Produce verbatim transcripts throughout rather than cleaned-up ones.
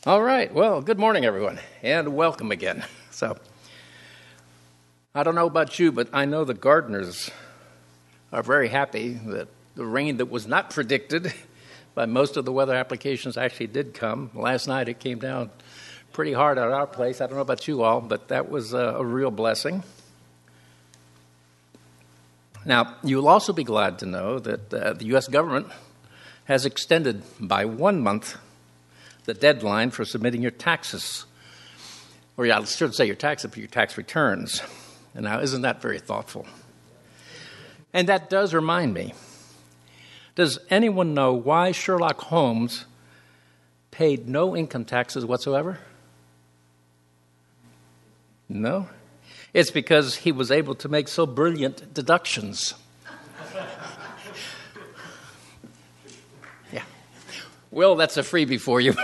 All right. Well, good morning, everyone, and welcome again. So, I don't know about you, but I know the gardeners are very happy that the rain that was not predicted by most of the weather applications actually did come. Last night it came down pretty hard at our place. I don't know about you all, but that was a, a real blessing. Now, you'll also be glad to know that uh, the U S government has extended by one month the deadline for submitting your taxes, or yeah, I should say your tax, your tax returns. And now, isn't that very thoughtful? And that does remind me, does anyone know why Sherlock Holmes paid no income taxes whatsoever? No? It's because he was able to make so brilliant deductions. Yeah. Well, that's a freebie for you.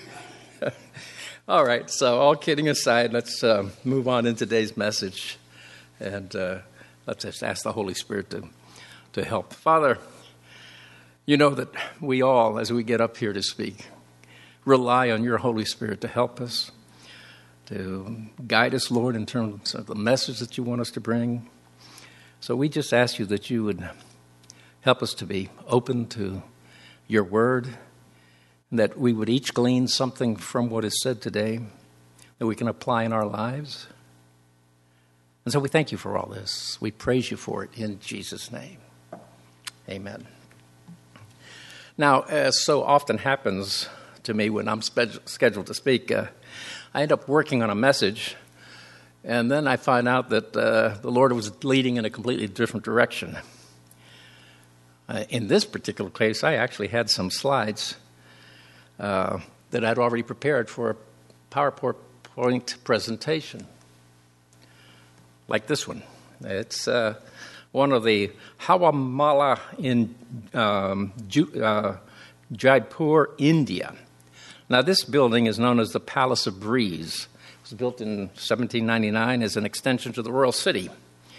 All right, so all kidding aside, let's uh, move on in today's message. And uh, let's just ask the Holy Spirit to, to help. Father, you know that we all, as we get up here to speak, rely on your Holy Spirit to help us, to guide us, Lord, in terms of the message that you want us to bring. So we just ask you that you would help us to be open to your word, and that we would each glean something from what is said today that we can apply in our lives. And so we thank you for all this. We praise you for it in Jesus' name. Amen. Now, as so often happens to me when I'm spe- scheduled to speak, uh, I end up working on a message, and then I find out that uh, the Lord was leading in a completely different direction. Uh, in this particular case, I actually had some slides uh, that I'd already prepared for a PowerPoint presentation, like this one. It's uh, one of the Hawa Mahal in um, Ju- uh, Jaipur, India. Now, this building is known as the Palace of Breeze. It was built in seventeen ninety-nine as an extension to the royal city.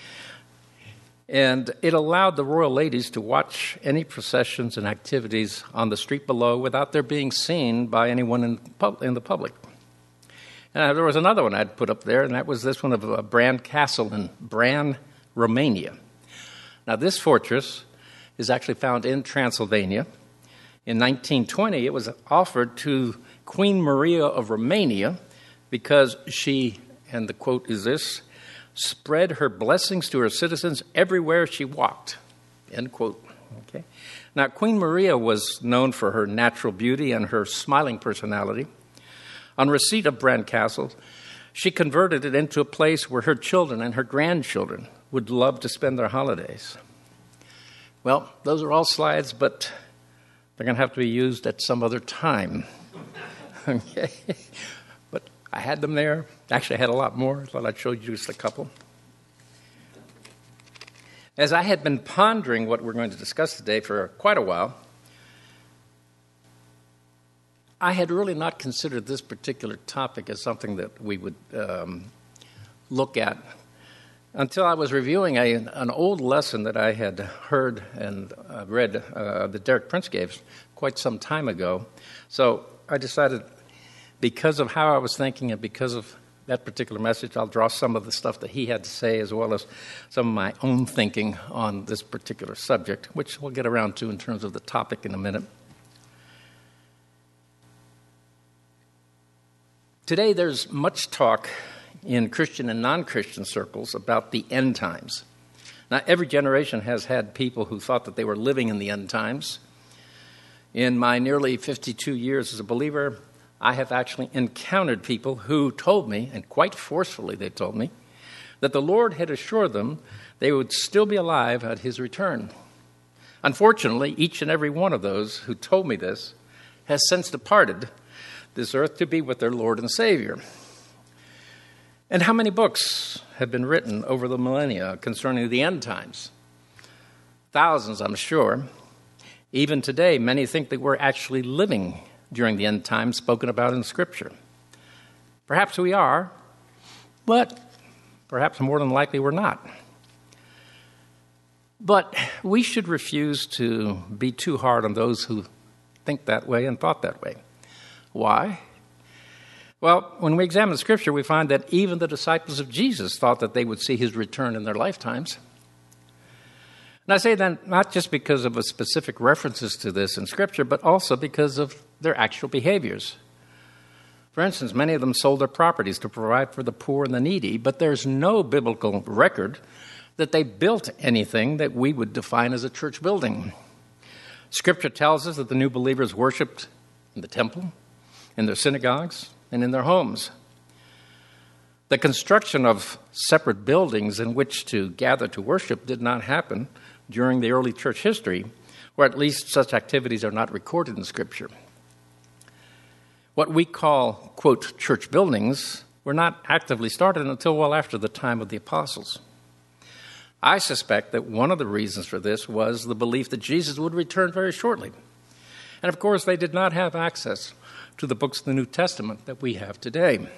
And it allowed the royal ladies to watch any processions and activities on the street below without their being seen by anyone in, pub- in the public. And there was another one I'd put up there, and that was this one of uh, Bran Castle in Bran, Romania. Now, this fortress is actually found in Transylvania. In nineteen twenty, it was offered to Queen Maria of Romania because she, and the quote is this, spread her blessings to her citizens everywhere she walked, end quote. Okay. Now, Queen Maria was known for her natural beauty and her smiling personality. On receipt of Bran Castle, she converted it into a place where her children and her grandchildren would love to spend their holidays. Well, those are all slides, but they're going to have to be used at some other time. Okay. But I had them there. Actually, I had a lot more. I thought I'd show you just a couple. As I had been pondering what we're going to discuss today for quite a while, I had really not considered this particular topic as something that we would um, look at until I was reviewing a, an old lesson that I had heard and uh, read uh, that Derek Prince gave quite some time ago. So I decided, because of how I was thinking and because of that particular message, I'll draw some of the stuff that he had to say as well as some of my own thinking on this particular subject, which we'll get around to in terms of the topic in a minute. Today, there's much talk in Christian and non-Christian circles about the end times. Now, every generation has had people who thought that they were living in the end times. In my nearly fifty-two years as a believer, I have actually encountered people who told me, and quite forcefully they told me, that the Lord had assured them they would still be alive at his return. Unfortunately, each and every one of those who told me this has since departed this earth to be with their Lord and Savior. And how many books have been written over the millennia concerning the end times? Thousands, I'm sure. Even today, many think that we're actually living during the end times spoken about in Scripture. Perhaps we are, but perhaps more than likely we're not. But we should refuse to be too hard on those who think that way and thought that way. Why? Well, when we examine Scripture, we find that even the disciples of Jesus thought that they would see his return in their lifetimes. And I say that not just because of a specific references to this in Scripture, but also because of their actual behaviors. For instance, many of them sold their properties to provide for the poor and the needy, but there's no biblical record that they built anything that we would define as a church building. Scripture tells us that the new believers worshiped in the temple, in their synagogues, and in their homes. The construction of separate buildings in which to gather to worship did not happen during the early church history, or at least such activities are not recorded in Scripture. What we call, quote, church buildings were not actively started until well after the time of the apostles. I suspect that one of the reasons for this was the belief that Jesus would return very shortly. And of course, they did not have access to the books of the New Testament that we have today. Now,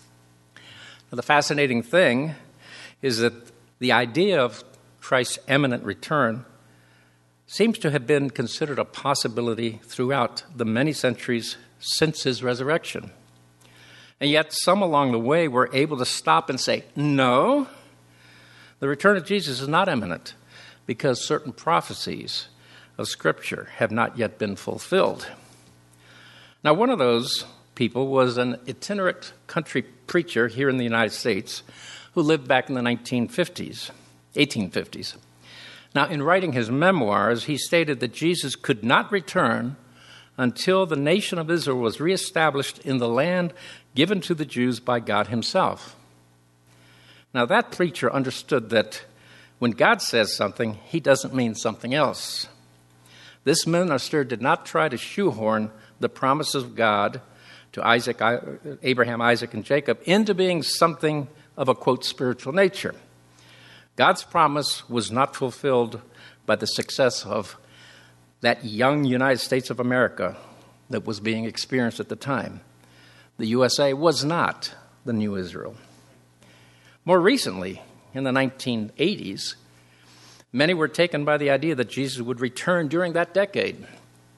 the fascinating thing is that the idea of Christ's imminent return seems to have been considered a possibility throughout the many centuries since his resurrection. And yet some along the way were able to stop and say, no, the return of Jesus is not imminent because certain prophecies of Scripture have not yet been fulfilled. Now, one of those people was an itinerant country preacher here in the United States who lived back in the nineteen fifties, eighteen fifties. Now, in writing his memoirs, he stated that Jesus could not return until the nation of Israel was reestablished in the land given to the Jews by God himself. Now, that preacher understood that when God says something, he doesn't mean something else. This minister did not try to shoehorn the promises of God to Isaac, Abraham, Isaac, and Jacob into being something of a, quote, spiritual nature. God's promise was not fulfilled by the success of that young United States of America that was being experienced at the time. The U S A was not the new Israel. More recently, in the nineteen eighties, many were taken by the idea that Jesus would return during that decade.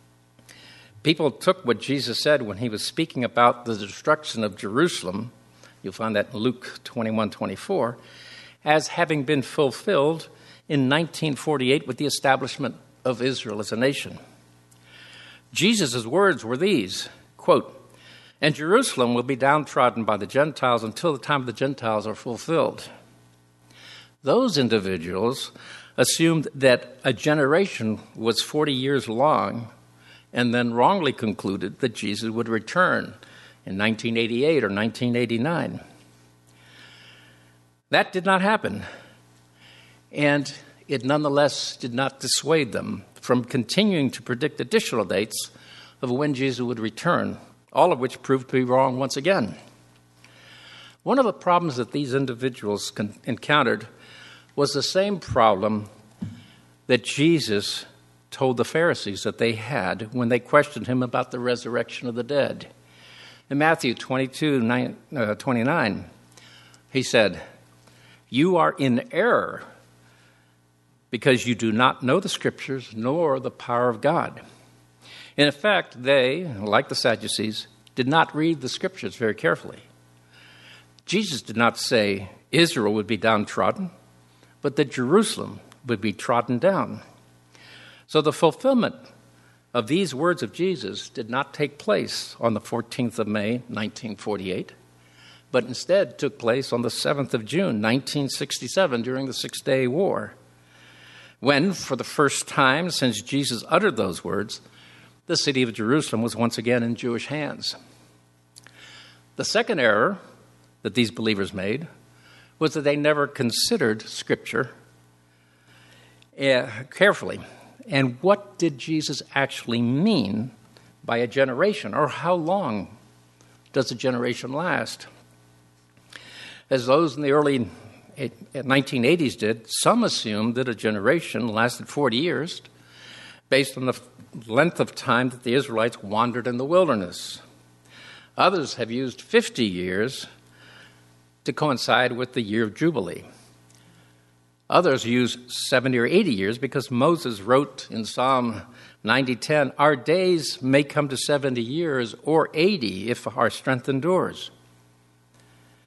People took what Jesus said when he was speaking about the destruction of Jerusalem, you'll find that in Luke twenty-one twenty-four, as having been fulfilled in nineteen forty-eight with the establishment of Israel as a nation. Jesus' words were these, quote, "And Jerusalem will be downtrodden by the Gentiles until the time of the Gentiles are fulfilled." Those individuals assumed that a generation was forty years long and then wrongly concluded that Jesus would return in nineteen eighty-eight or nineteen eighty-nine. That did not happen, and it nonetheless did not dissuade them from continuing to predict additional dates of when Jesus would return, all of which proved to be wrong once again. One of the problems that these individuals con- encountered was the same problem that Jesus told the Pharisees that they had when they questioned him about the resurrection of the dead. In Matthew twenty-two, nine, uh, twenty-nine, he said, "You are in error because you do not know the Scriptures nor the power of God." In effect, they, like the Sadducees, did not read the Scriptures very carefully. Jesus did not say Israel would be downtrodden, but that Jerusalem would be trodden down. So the fulfillment of these words of Jesus did not take place on the fourteenth of May, nineteen forty-eight, but instead took place on the seventh of June, nineteen sixty-seven, during the Six-Day War, when, for the first time since Jesus uttered those words, the city of Jerusalem was once again in Jewish hands. The second error that these believers made was that they never considered Scripture uh, carefully. And what did Jesus actually mean by a generation, or how long does a generation last? As those in the early nineteen eighties did, some assumed that a generation lasted forty years based on the length of time that the Israelites wandered in the wilderness. Others have used fifty years to coincide with the year of Jubilee. Others use seventy or eighty years because Moses wrote in Psalm ninety ten, "Our days may come to seventy years or eighty if our strength endures."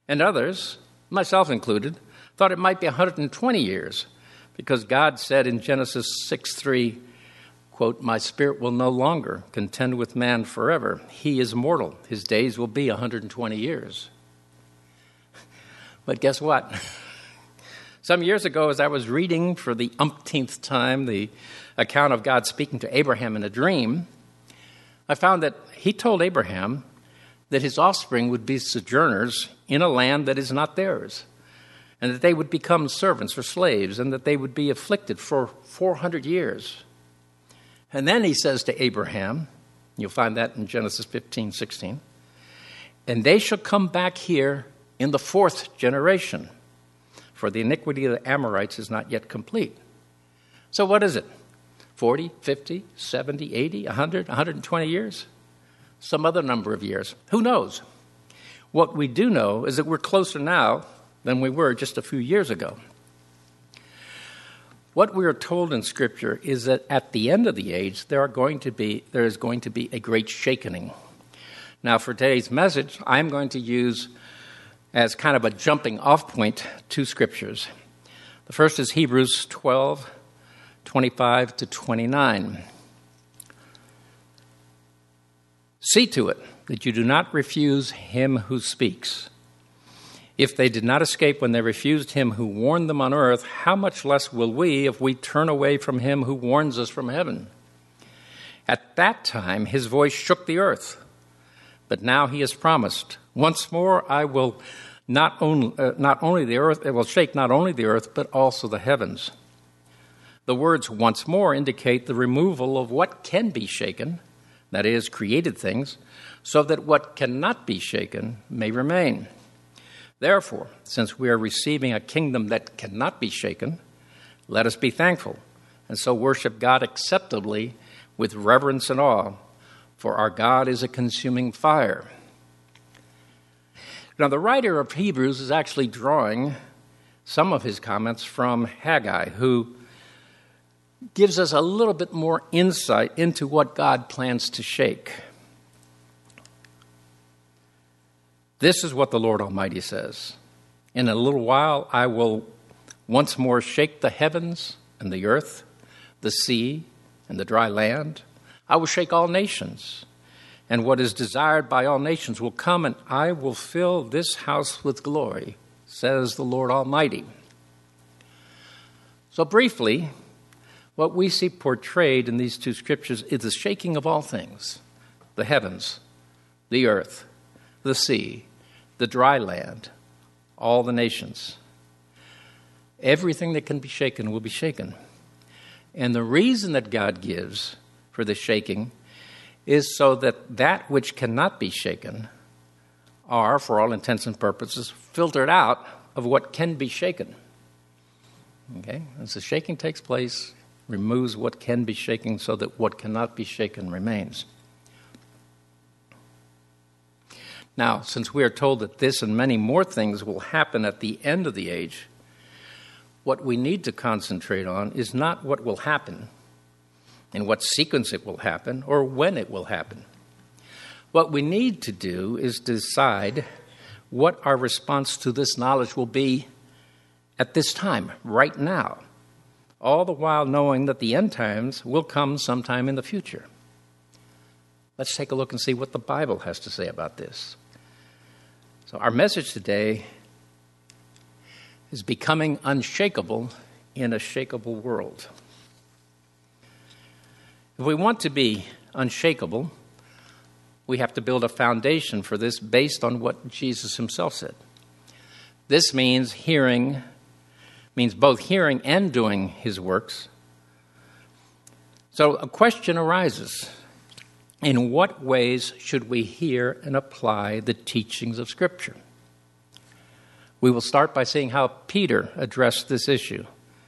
And others, myself included, thought it might be one hundred twenty years, because God said in Genesis six three, quote, "My spirit will no longer contend with man forever. He is mortal. His days will be one hundred twenty years." But guess what? Some years ago, as I was reading for the umpteenth time the account of God speaking to Abraham in a dream, I found that he told Abraham that his offspring would be sojourners in a land that is not theirs, and that they would become servants or slaves, and that they would be afflicted for four hundred years. And then he says to Abraham, you'll find that in Genesis fifteen sixteen, "And they shall come back here in the fourth generation, for the iniquity of the Amorites is not yet complete." So what is it? forty, fifty, seventy, eighty, one hundred, one hundred twenty years? Some other number of years. Who knows? What we do know is that we're closer now than we were just a few years ago. What we are told in Scripture is that at the end of the age, there are going to be there is going to be a great shakening. Now, for today's message, I'm going to use as kind of a jumping off point two scriptures. The first is Hebrews twelve, twenty-five to twenty-nine. "See to it that you do not refuse him who speaks. If they did not escape when they refused him who warned them on earth, how much less will we if we turn away from him who warns us from heaven? At that time his voice shook the earth, but now he has promised, once more I will not only, uh, not only the earth, it will shake not only the earth, but also the heavens." The words "once more" indicate the removal of what can be shaken, that is, created things, so that what cannot be shaken may remain. Therefore, since we are receiving a kingdom that cannot be shaken, let us be thankful, and so worship God acceptably with reverence and awe, for our God is a consuming fire. Now, the writer of Hebrews is actually drawing some of his comments from Haggai, who gives us a little bit more insight into what God plans to shake. This is what the Lord Almighty says: "In a little while I will once more shake the heavens and the earth, the sea and the dry land. I will shake all nations, and what is desired by all nations will come, and I will fill this house with glory, says the Lord Almighty." So briefly, what we see portrayed in these two scriptures is the shaking of all things: the heavens, the earth, the sea, the dry land, all the nations. Everything that can be shaken will be shaken. And the reason that God gives for the shaking is so that that which cannot be shaken are, for all intents and purposes, filtered out of what can be shaken. Okay? As the shaking takes place, removes what can be shaken so that what cannot be shaken remains. Now, since we are told that this and many more things will happen at the end of the age, what we need to concentrate on is not what will happen, in what sequence it will happen, or when it will happen. What we need to do is decide what our response to this knowledge will be at this time, right now, all the while knowing that the end times will come sometime in the future. Let's take a look and see what the Bible has to say about this. So our message today is becoming unshakable in a shakeable world. If we want to be unshakable, we have to build a foundation for this based on what Jesus himself said. This means hearing, means both hearing and doing his works. So a question arises: in what ways should we hear and apply the teachings of Scripture? We will start by seeing how Peter addressed this issue.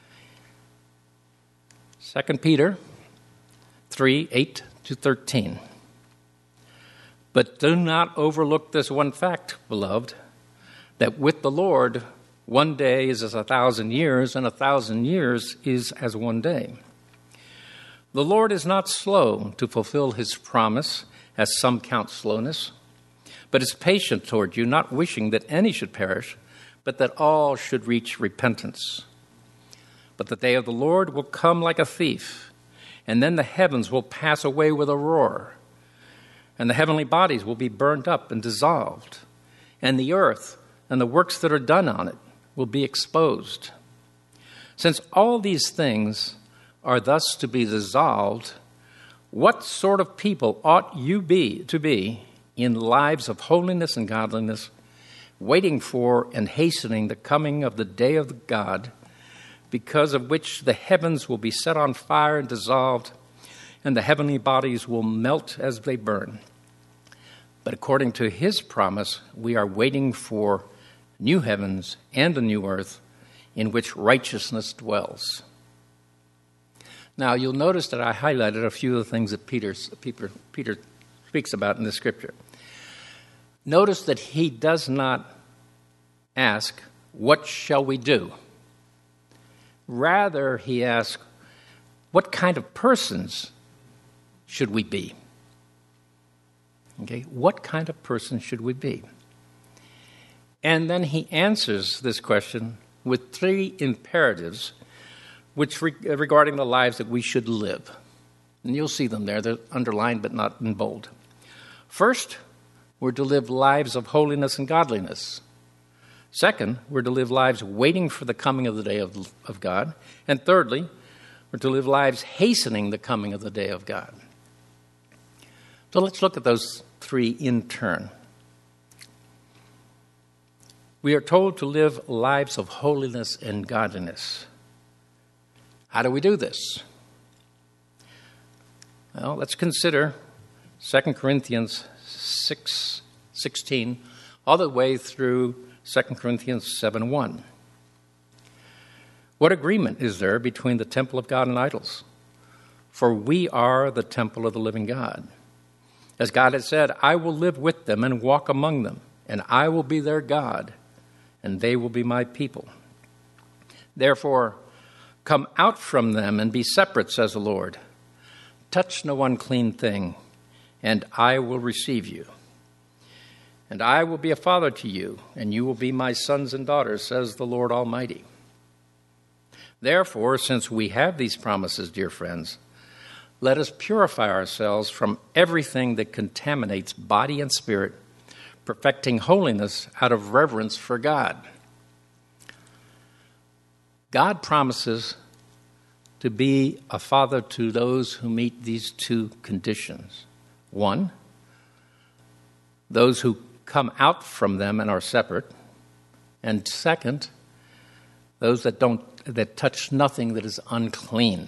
Second Peter three, eight to thirteen. "But do not overlook this one fact, beloved, that with the Lord one day is as a thousand years, and a thousand years is as one day. The Lord is not slow to fulfill his promise, as some count slowness, but is patient toward you, not wishing that any should perish, but that all should reach repentance. But the day of the Lord will come like a thief, and then the heavens will pass away with a roar, and the heavenly bodies will be burned up and dissolved, and the earth and the works that are done on it will be exposed. Since all these things are thus to be dissolved, what sort of people ought you be to be in lives of holiness and godliness, waiting for and hastening the coming of the day of God, because of which the heavens will be set on fire and dissolved, and the heavenly bodies will melt as they burn. But according to his promise, we are waiting for new heavens and a new earth in which righteousness dwells. Now, you'll notice that I highlighted a few of the things that Peter, Peter, Peter speaks about in the scripture. Notice that he does not ask, what shall we do? Rather, he asks, what kind of persons should we be? Okay, what kind of person should we be? And then he answers this question with three imperatives which re- regarding the lives that we should live. And you'll see them there. They're underlined but not in bold. First, we're to live lives of holiness and godliness. Second, we're to live lives waiting for the coming of the day of, of God. And thirdly, we're to live lives hastening the coming of the day of God. So let's look at those three in turn. We are told to live lives of holiness and godliness. How do we do this? Well, let's consider Second Corinthians six sixteen all the way through Second Corinthians seven one. What agreement is there between the temple of God and idols? For we are the temple of the living God. As God has said, I will live with them and walk among them, and I will be their God, and they will be my people. Therefore, come out from them and be separate, says the Lord. Touch no unclean thing, and I will receive you. And I will be a father to you, and you will be my sons and daughters, says the Lord Almighty. Therefore, since we have these promises, dear friends, let us purify ourselves from everything that contaminates body and spirit, perfecting holiness out of reverence for God. God promises to be a father to those who meet these two conditions. One, those who come out from them and are separate. And second, those that don't that touch nothing that is unclean.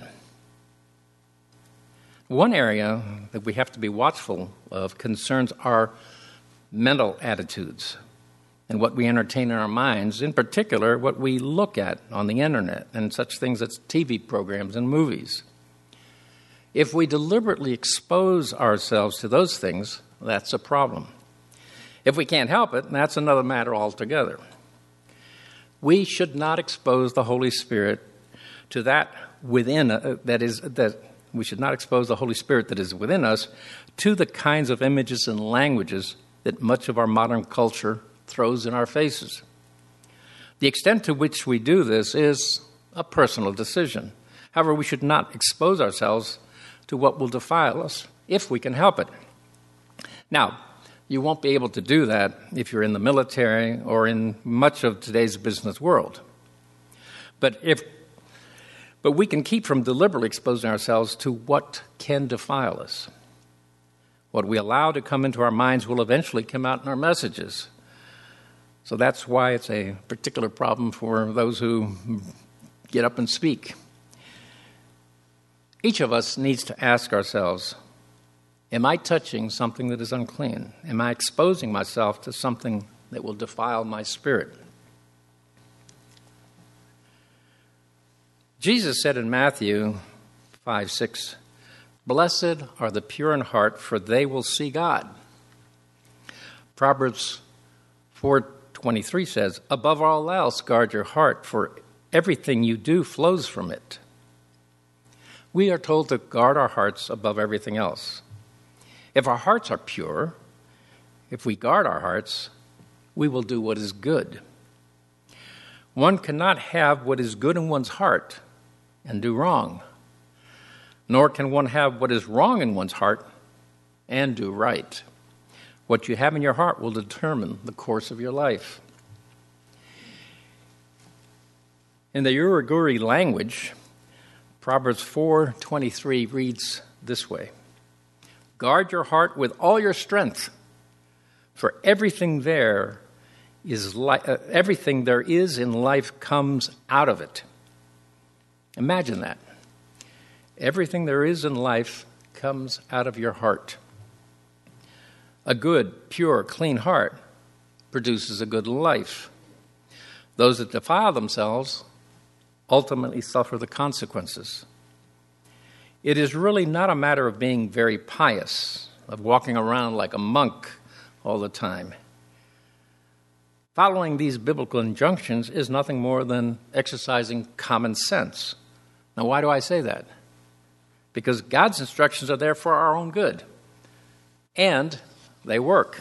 One area that we have to be watchful of concerns our mental attitudes and what we entertain in our minds, in particular, what we look at on the internet and such things as T V programs and movies. If we deliberately expose ourselves to those things, that's a problem. If we can't help it, that's another matter altogether. We should not expose the Holy Spirit to that within uh, that is that we should not expose the Holy Spirit that is within us to the kinds of images and languages that much of our modern culture throws in our faces. The extent to which we do this is a personal decision. However, we should not expose ourselves to what will defile us if we can help it. Now, you won't be able to do that if you're in the military or in much of today's business world. But if but we can keep from deliberately exposing ourselves to what can defile us. What we allow to come into our minds will eventually come out in our messages. So that's why it's a particular problem for those who get up and speak. Each of us needs to ask ourselves, am I touching something that is unclean? Am I exposing myself to something that will defile my spirit? Jesus said in Matthew five six, blessed are the pure in heart, for they will see God. Proverbs four twenty-three says, above all else, guard your heart, for everything you do flows from it. We are told to guard our hearts above everything else. If our hearts are pure, if we guard our hearts, we will do what is good. One cannot have what is good in one's heart and do wrong, nor can one have what is wrong in one's heart and do right. What you have in your heart will determine the course of your life. In the Uraguri language, Proverbs four twenty-three reads this way: "Guard your heart with all your strength, for everything there is li- uh, everything there is in life comes out of it." Imagine that. Everything there is in life comes out of your heart. A good, pure, clean heart produces a good life. Those that defile themselves ultimately suffer the consequences. It is really not a matter of being very pious, of walking around like a monk all the time. Following these biblical injunctions is nothing more than exercising common sense. Now, why do I say that? Because God's instructions are there for our own good, and they work.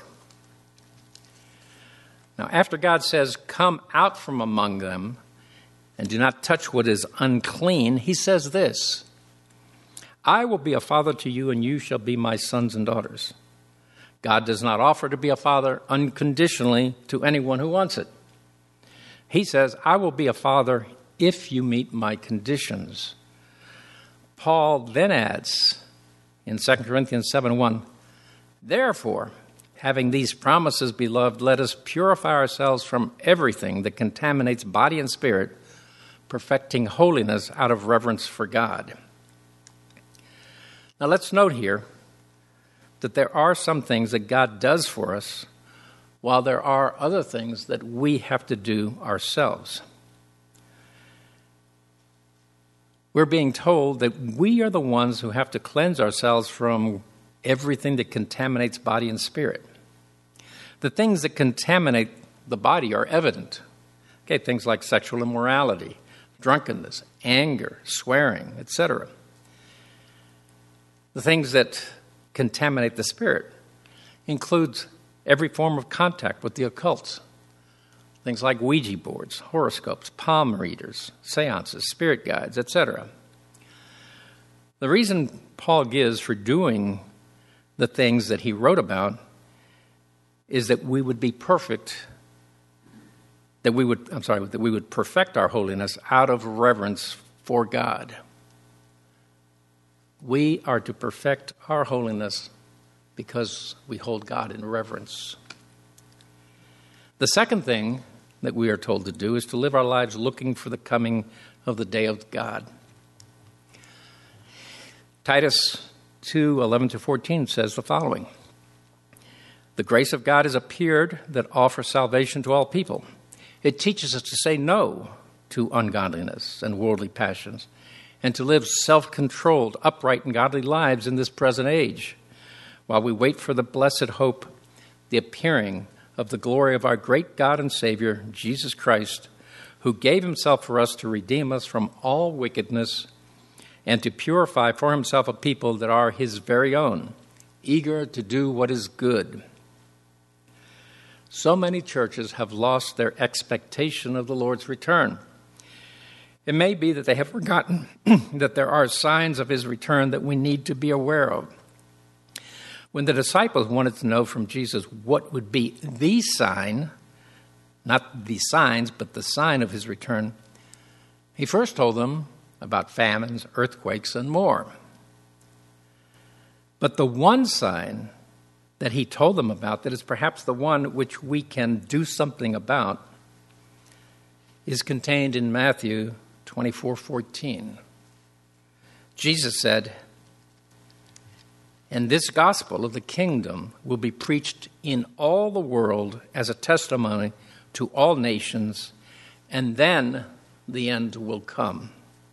Now, after God says, "Come out from among them and do not touch what is unclean," he says this: "I will be a father to you, and you shall be my sons and daughters." God does not offer to be a father unconditionally to anyone who wants it. He says, "I will be a father if you meet my conditions." Paul then adds in Second Corinthians seven one, "Therefore, having these promises, beloved, let us purify ourselves from everything that contaminates body and spirit, perfecting holiness out of reverence for God." Now let's note here that there are some things that God does for us, while there are other things that we have to do ourselves. We're being told that we are the ones who have to cleanse ourselves from everything that contaminates body and spirit. The things that contaminate the body are evident. Okay, things like sexual immorality, drunkenness, anger, swearing, et cetera. The things that contaminate the spirit includes every form of contact with the occult. Things like Ouija boards, horoscopes, palm readers, seances, spirit guides, et cetera. The reason Paul gives for doing the things that he wrote about is that we would be perfect, that we would, I'm sorry, that we would perfect our holiness out of reverence for God. We are to perfect our holiness because we hold God in reverence. The second thing that we are told to do is to live our lives looking for the coming of the day of God. Titus two eleven to fourteen says the following: "The grace of God has appeared that offers salvation to all people. It teaches us to say no to ungodliness and worldly passions, and to live self-controlled, upright, and godly lives in this present age, while we wait for the blessed hope, the appearing of the glory of our great God and Savior, Jesus Christ, who gave himself for us to redeem us from all wickedness and to purify for himself a people that are his very own, eager to do what is good." So many churches have lost their expectation of the Lord's return. It may be that they have forgotten that there are signs of his return that we need to be aware of. When the disciples wanted to know from Jesus what would be the sign, not the signs, but the sign of his return, he first told them about famines, earthquakes, and more. But the one sign that he told them about, that is perhaps the one which we can do something about, is contained in Matthew twenty-four fourteen. Jesus said, "And this gospel of the kingdom will be preached in all the world as a testimony to all nations, and then the end will come."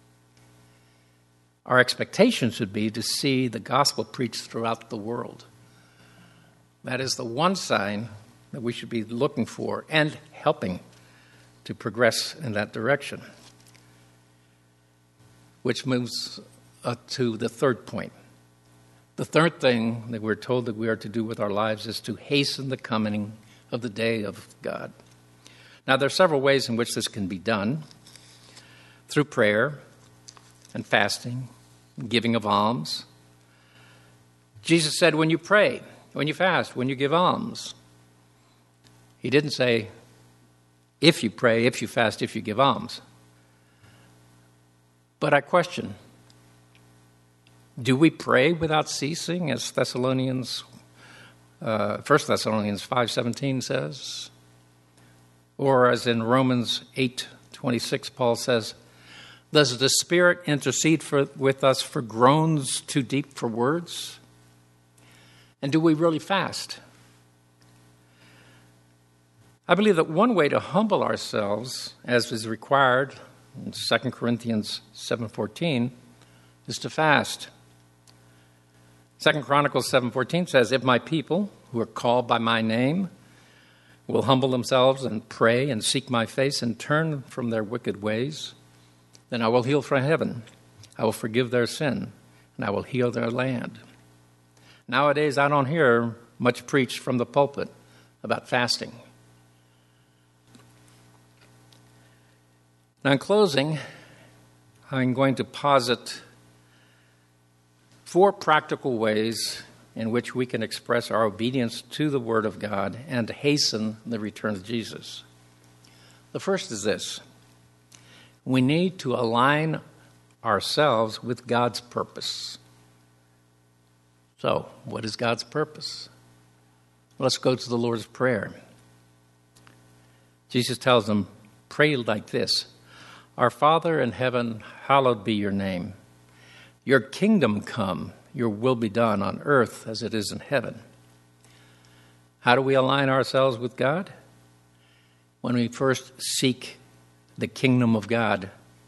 Our expectation should be to see the gospel preached throughout the world. That is the one sign that we should be looking for and helping to progress in that direction. Which moves uh, to the third point. The third thing that we're told that we are to do with our lives is to hasten the coming of the day of God. Now, there are several ways in which this can be done: through prayer and fasting, and giving of alms. Jesus said, when you pray, when you fast, when you give alms. He didn't say, if you pray, if you fast, if you give alms. But I question, do we pray without ceasing, as Thessalonians, uh, First Thessalonians five seventeen says? Or as in Romans eight twenty-six, Paul says, does the Spirit intercede for, with us for groans too deep for words? And do we really fast? I believe that one way to humble ourselves, as is required in Second Corinthians seven fourteen, is to fast. Second Chronicles seven fourteen says, if my people, who are called by my name, will humble themselves and pray and seek my face and turn from their wicked ways, then I will heal from heaven. I will forgive their sin, and I will heal their land. Nowadays, I don't hear much preached from the pulpit about fasting. Now, in closing, I'm going to posit four practical ways in which we can express our obedience to the Word of God and hasten the return of Jesus. The first is this: we need to align ourselves with God's purpose. So, what is God's purpose? Let's go to the Lord's Prayer. Jesus tells them, pray like this: Our Father in heaven, hallowed be your name. Your kingdom come, your will be done on earth as it is in heaven. How do we align ourselves with God? When we first seek the kingdom of God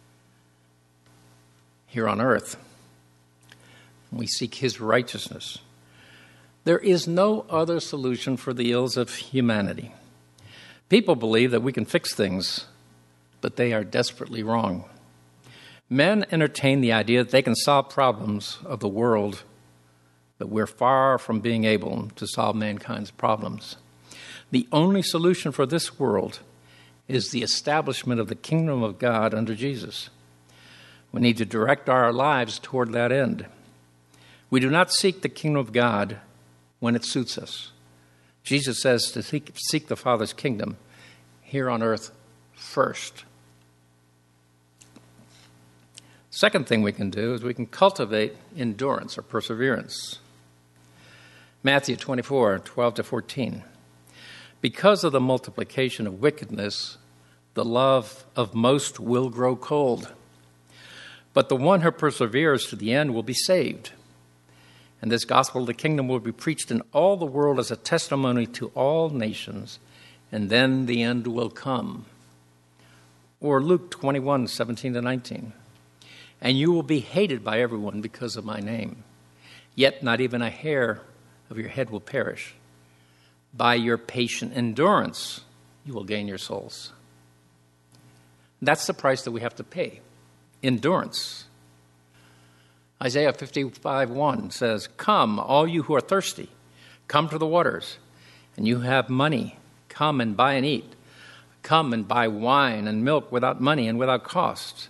here on earth. We seek his righteousness. There is no other solution for the ills of humanity. People believe that we can fix things, but they are desperately wrong. Men entertain the idea that they can solve problems of the world, but we're far from being able to solve mankind's problems. The only solution for this world is the establishment of the kingdom of God under Jesus. We need to direct our lives toward that end. We do not seek the kingdom of God when it suits us. Jesus says to seek, seek the Father's kingdom here on earth first. Second thing we can do is we can cultivate endurance or perseverance. Matthew twenty-four, twelve to fourteen. Because of the multiplication of wickedness, the love of most will grow cold. But the one who perseveres to the end will be saved. And this gospel of the kingdom will be preached in all the world as a testimony to all nations, and then the end will come. Or Luke twenty-one, seventeen to nineteen. And you will be hated by everyone because of my name. Yet not even a hair of your head will perish. By your patient endurance, you will gain your souls. That's the price that we have to pay. Endurance. Isaiah fifty-five, one says, come, all you who are thirsty, come to the waters. And you have money, come and buy and eat. Come and buy wine and milk without money and without cost.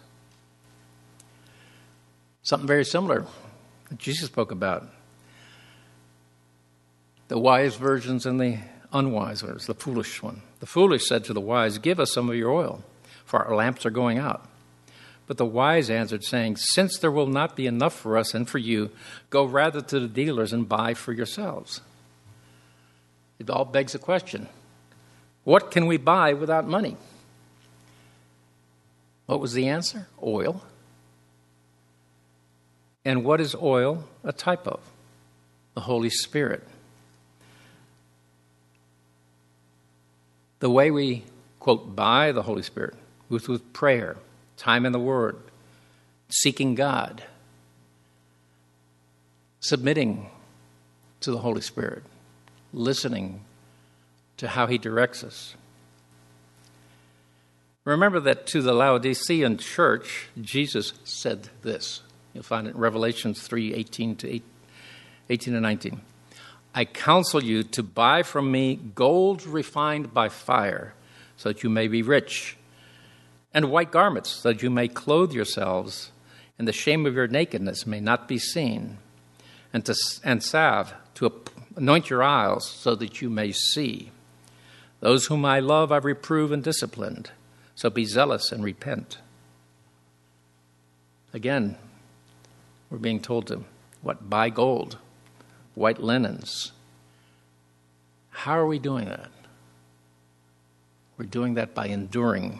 Something very similar that Jesus spoke about. The wise virgins and the unwise ones, the foolish one. The foolish said to the wise, give us some of your oil, for our lamps are going out. But the wise answered, saying, since there will not be enough for us and for you, go rather to the dealers and buy for yourselves. It all begs the question, what can we buy without money? What was the answer? Oil. And what is oil a type of? The Holy Spirit. The way we, quote, buy the Holy Spirit was with prayer, time in the Word, seeking God, submitting to the Holy Spirit, listening to how he directs us. Remember that to the Laodicean church, Jesus said this. You'll find it in Revelations three, eighteen to eighteen and nineteen. I counsel you to buy from me gold refined by fire, so that you may be rich, and white garments, so that you may clothe yourselves, and the shame of your nakedness may not be seen, and to and salve to anoint your eyes, so that you may see. Those whom I love I reprove and disciplined, so be zealous and repent. Again, we're being told to, what, buy gold, white linens. How are we doing that? We're doing that by enduring.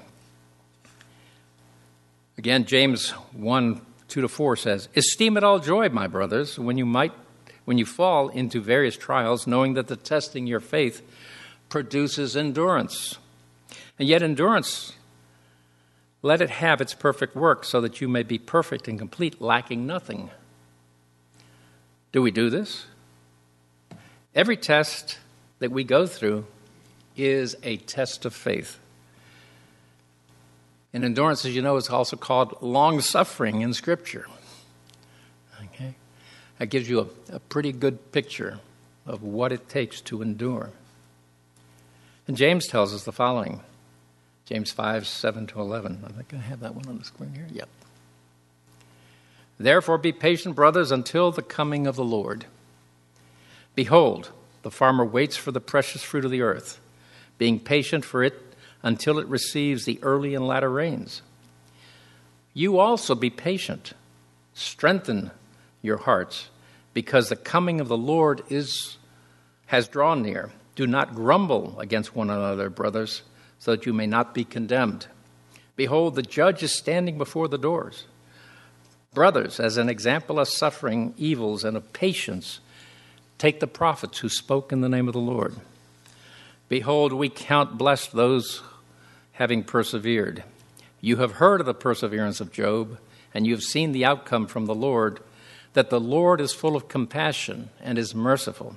Again, James one, two to four says, esteem it all joy, my brothers, when you might, when you fall into various trials, knowing that the testing your faith produces endurance. And yet endurance, let it have its perfect work, so that you may be perfect and complete, lacking nothing. Do we do this? Every test that we go through is a test of faith. And endurance, as you know, is also called long-suffering in Scripture. Okay? That gives you a, a pretty good picture of what it takes to endure. And James tells us the following. James five, seven to eleven. I think I have that one on the screen here. Yep. Therefore be patient, brothers, until the coming of the Lord. Behold, the farmer waits for the precious fruit of the earth, being patient for it until it receives the early and latter rains. You also be patient. Strengthen your hearts, because the coming of the Lord is has drawn near. Do not grumble against one another, brothers, so that you may not be condemned. Behold, the judge is standing before the doors. Brothers, as an example of suffering, evils, and of patience, take the prophets who spoke in the name of the Lord. Behold, we count blessed those having persevered. You have heard of the perseverance of Job, and you have seen the outcome from the Lord, that the Lord is full of compassion and is merciful.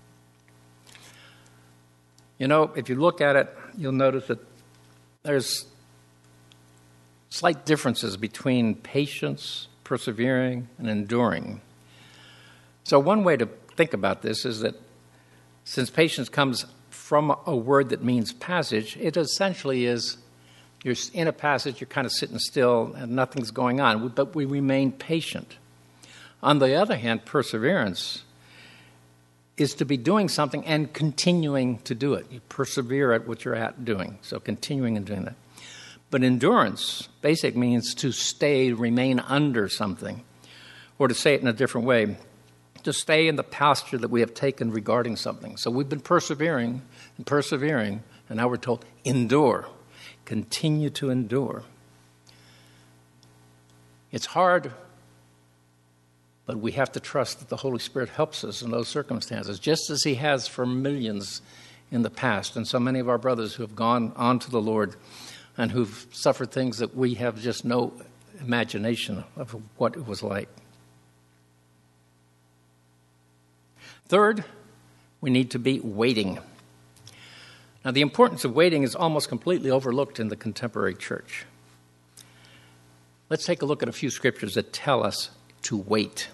You know, if you look at it, you'll notice that there's slight differences between patience, persevering, and enduring. So one way to think about this is that since patience comes from a word that means passage, it essentially is you're in a passage, you're kind of sitting still, and nothing's going on, but we remain patient. On the other hand, perseverance is to be doing something and continuing to do it. You persevere at what you're at doing, so continuing and doing that. But endurance, basic, means to stay, remain under something. Or to say it in a different way, to stay in the posture that we have taken regarding something. So we've been persevering and persevering, and now we're told, endure. Continue to endure. It's hard, but we have to trust that the Holy Spirit helps us in those circumstances, just as he has for millions in the past, and so many of our brothers who have gone on to the Lord and who've suffered things that we have just no imagination of what it was like. Third, we need to be waiting. Now, the importance of waiting is almost completely overlooked in the contemporary church. Let's take a look at a few scriptures that tell us to wait.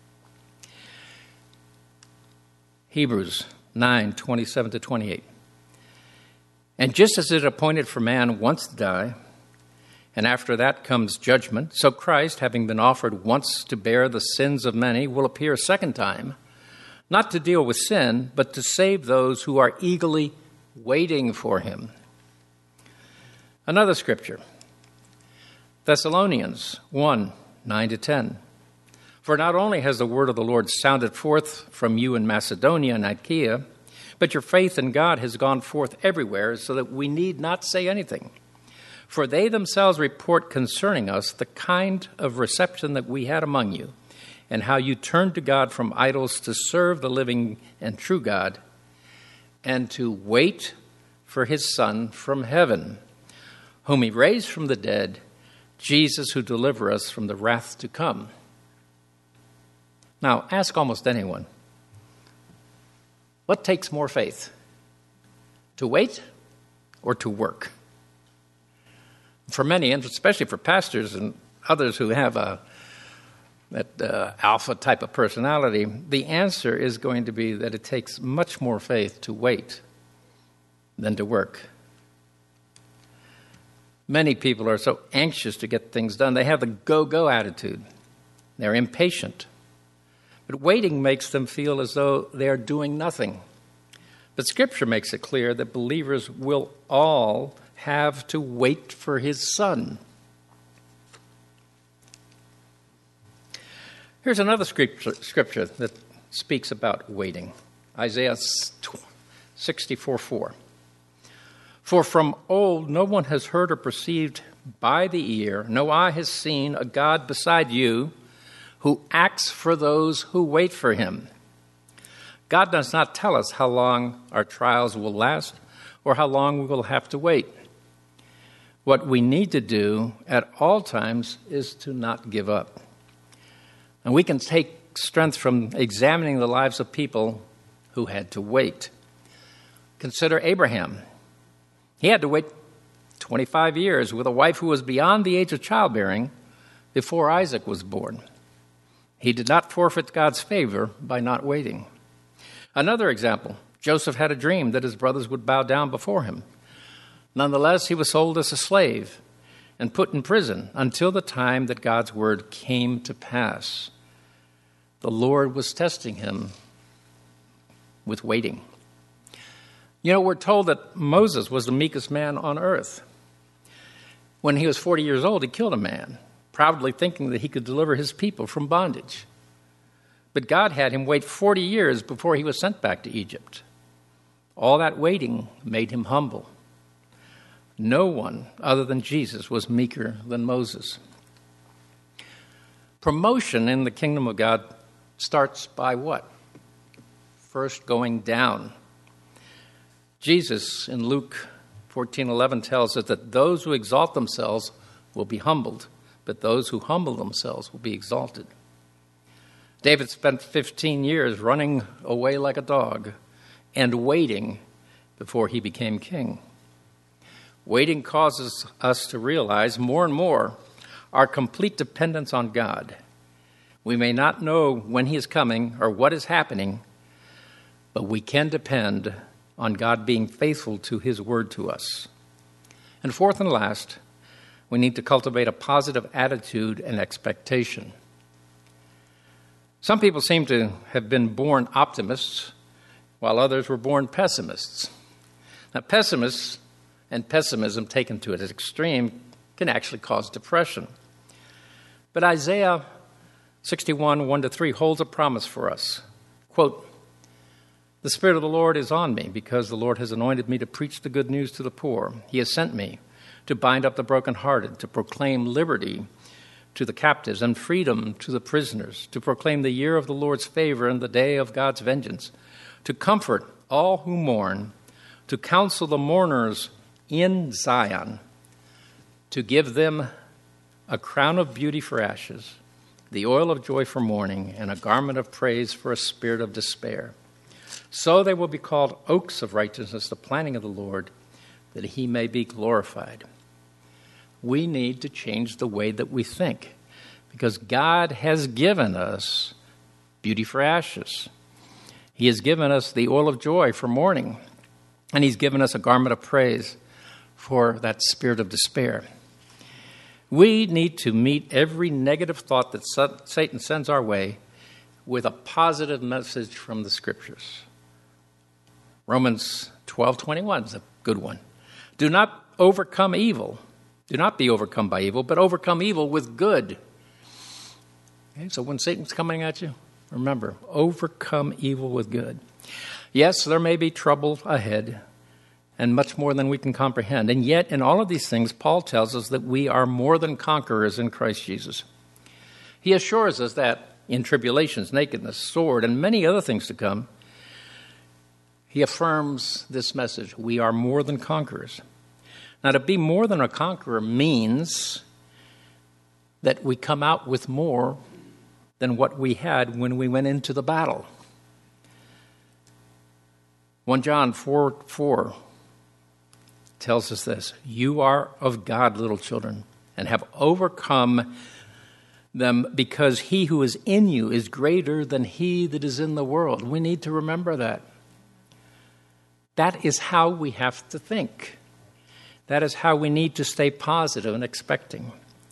Hebrews nine, twenty-seven to twenty-eight. And just as it appointed for man once to die, and after that comes judgment, so Christ, having been offered once to bear the sins of many, will appear a second time, not to deal with sin, but to save those who are eagerly waiting for him. Another scripture, Thessalonians one, nine to ten. For not only has the word of the Lord sounded forth from you in Macedonia and Achaia, but your faith in God has gone forth everywhere, so that we need not say anything. For they themselves report concerning us the kind of reception that we had among you, and how you turned to God from idols to serve the living and true God, and to wait for his Son from heaven, whom he raised from the dead, Jesus, who delivered us from the wrath to come. Now, ask almost anyone, what takes more faith? To wait or to work? For many, and especially for pastors and others who have a that uh, alpha type of personality, the answer is going to be that it takes much more faith to wait than to work. Many people are so anxious to get things done. They have the go-go attitude. They're impatient. But waiting makes them feel as though they are doing nothing. But Scripture makes it clear that believers will all have to wait for his Son. Here's another scripture, scripture that speaks about waiting. Isaiah sixty-four four. For from old no one has heard or perceived by the ear, no eye has seen a God beside you who acts for those who wait for him. God does not tell us how long our trials will last or how long we will have to wait. What we need to do at all times is to not give up. And we can take strength from examining the lives of people who had to wait. Consider Abraham. He had to wait twenty-five years with a wife who was beyond the age of childbearing before Isaac was born. He did not forfeit God's favor by not waiting. Another example, Joseph had a dream that his brothers would bow down before him. Nonetheless, he was sold as a slave and put in prison until the time that God's word came to pass. The Lord was testing him with waiting. You know, we're told that Moses was the meekest man on earth. When he was forty years old, he killed a man, proudly thinking that he could deliver his people from bondage. But God had him wait forty years before he was sent back to Egypt. All that waiting made him humble. No one other than Jesus was meeker than Moses. Promotion in the kingdom of God starts by what? First going down. Jesus in Luke fourteen eleven tells us that those who exalt themselves will be humbled, but those who humble themselves will be exalted. David spent fifteen years running away like a dog and waiting before he became king. Waiting causes us to realize more and more our complete dependence on God. We may not know when he is coming or what is happening, but we can depend on God being faithful to his word to us. And fourth and last, we need to cultivate a positive attitude and expectation. Some people seem to have been born optimists, while others were born pessimists. Now, pessimists and pessimism taken to its extreme can actually cause depression. But Isaiah sixty-one, one to three holds a promise for us. Quote, "The Spirit of the Lord is on me, because the Lord has anointed me to preach the good news to the poor. He has sent me to bind up the brokenhearted, to proclaim liberty to the captives and freedom to the prisoners, to proclaim the year of the Lord's favor and the day of God's vengeance, to comfort all who mourn, to counsel the mourners in Zion, to give them a crown of beauty for ashes, the oil of joy for mourning, and a garment of praise for a spirit of despair. So they will be called oaks of righteousness, the planting of the Lord, that he may be glorified." We need to change the way that we think, because God has given us beauty for ashes. He has given us the oil of joy for mourning, and he's given us a garment of praise for that spirit of despair. We need to meet every negative thought that Satan sends our way with a positive message from the Scriptures. Romans twelve twenty-one is a good one. Do not overcome evil. Do not be overcome by evil, but overcome evil with good. Okay, so when Satan's coming at you, remember, overcome evil with good. Yes, there may be trouble ahead, and much more than we can comprehend. And yet, in all of these things, Paul tells us that we are more than conquerors in Christ Jesus. He assures us that in tribulations, nakedness, sword, and many other things to come, he affirms this message: we are more than conquerors. Now, to be more than a conqueror means that we come out with more than what we had when we went into the battle. First John four four tells us this: "You are of God, little children, and have overcome them because he who is in you is greater than he that is in the world. We need to remember that. That is how we have to think. That is how we need to stay positive and expecting.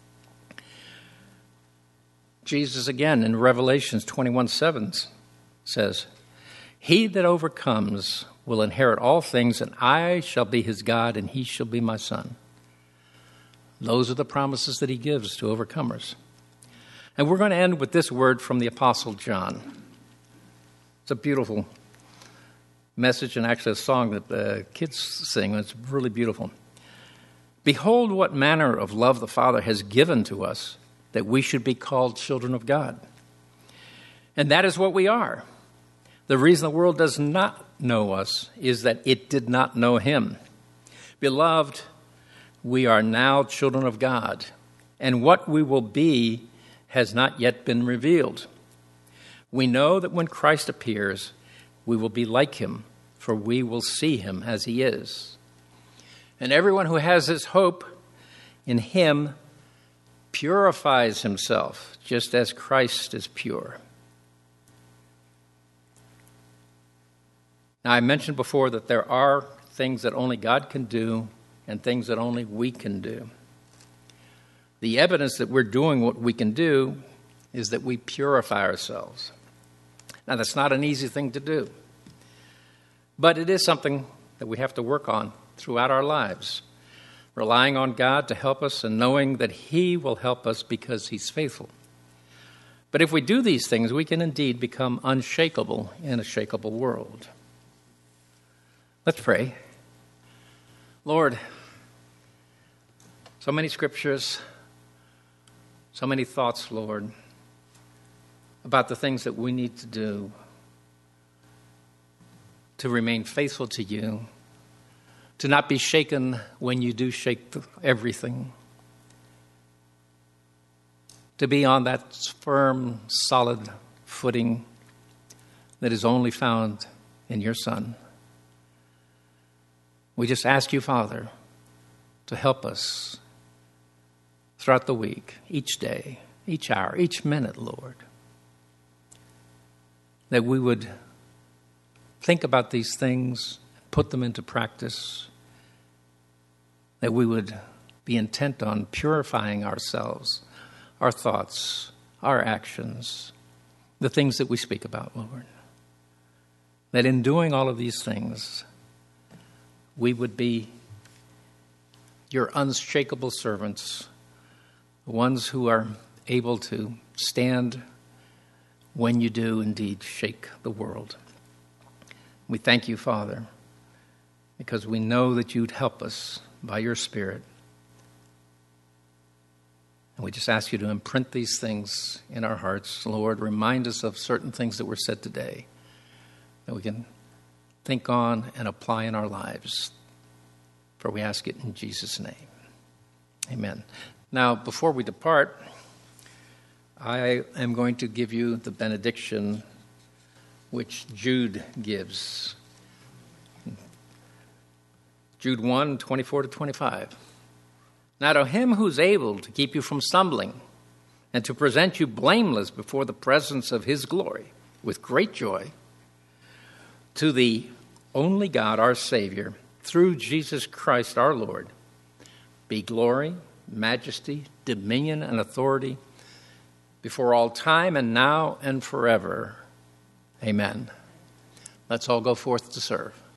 Jesus again in Revelation twenty-one seven says, "He that overcomes will inherit all things, and I shall be his God, and he shall be my son." Those are the promises that he gives to overcomers. And we're going to end with this word from the Apostle John. It's a beautiful message and actually a song that the kids sing. It's really beautiful. "Behold what manner of love the Father has given to us, that we should be called children of God. And that is what we are. The reason the world does not know us is that it did not know him. Beloved, we are now children of God, and what we will be has not yet been revealed. We know that when Christ appears, we will be like him, for we will see him as he is. And everyone who has this hope in him purifies himself, just as Christ is pure." Now, I mentioned before that there are things that only God can do and things that only we can do. The evidence that we're doing what we can do is that we purify ourselves. Now, that's not an easy thing to do, but it is something that we have to work on throughout our lives, relying on God to help us and knowing that he will help us because he's faithful. But if we do these things, we can indeed become unshakable in a shakeable world. Let's pray. Lord, so many scriptures, so many thoughts, Lord, about the things that we need to do to remain faithful to you, to not be shaken when you do shake everything, to be on that firm, solid footing that is only found in your Son. We just ask you, Father, to help us throughout the week, each day, each hour, each minute, Lord, that we would think about these things, put them into practice, that we would be intent on purifying ourselves, our thoughts, our actions, the things that we speak about, Lord. That in doing all of these things, we would be your unshakable servants, the ones who are able to stand when you do indeed shake the world. We thank you, Father, because we know that you'd help us by your Spirit. And we just ask you to imprint these things in our hearts. Lord, remind us of certain things that were said today that we can think on and apply in our lives. For we ask it in Jesus' name. Amen. Now, before we depart, I am going to give you the benediction which Jude gives. Jude one, twenty-four to twenty-five. Now to him who's able to keep you from stumbling and to present you blameless before the presence of his glory with great joy, to the only God, our Savior, through Jesus Christ our Lord, be glory, majesty, dominion, and authority before all time and now and forever. Amen. Let's all go forth to serve.